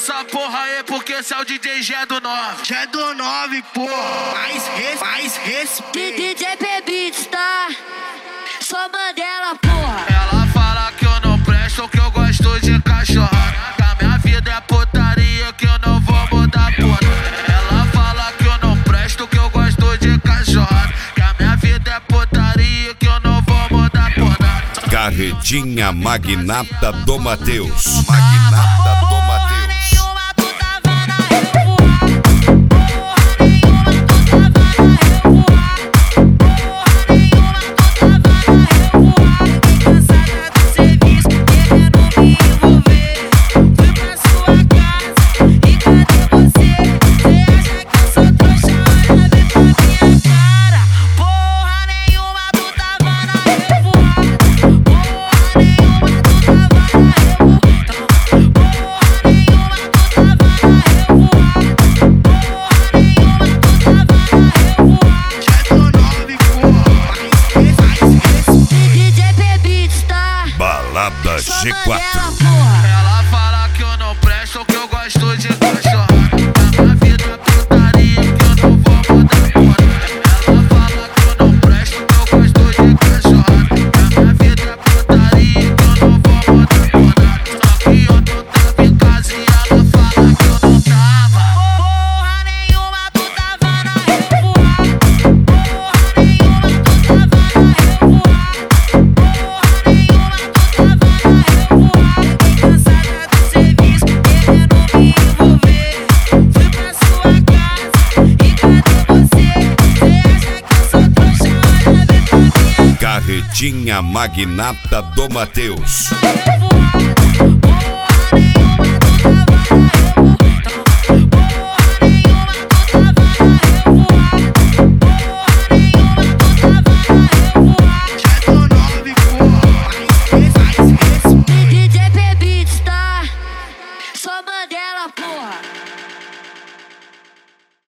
essa porra aí porque esse é o DJ G do 9. Já é do 9, pô. Mais respeito. DJ P-Beats, tá? Só Mandela, porra. Ela fala que eu não presto, que eu gosto de cachorrada. Que a minha vida é putaria, que eu não vou mudar porra. Ela fala que eu não presto, que eu gosto de cachorrada. Que a minha vida é putaria, que eu não vou mudar porra. Carretinha Magnata do Matheus. Magnata do Matheus. Balada G4. Ela fala que eu não presto, que eu gosto de cachorrada. Que a minha vida é putaria, que eu não vou mudar porra. Ela fala que eu não presto, que eu gosto de cachorrada. Que a minha vida é putaria, que eu não vou mudar porra. Só que eu não tava em casa e ela fala que eu não tava. Porra nenhuma, tu tava na revoada. Porra nenhuma, tu tava na revoada. Carretinha Magnata do Matheus.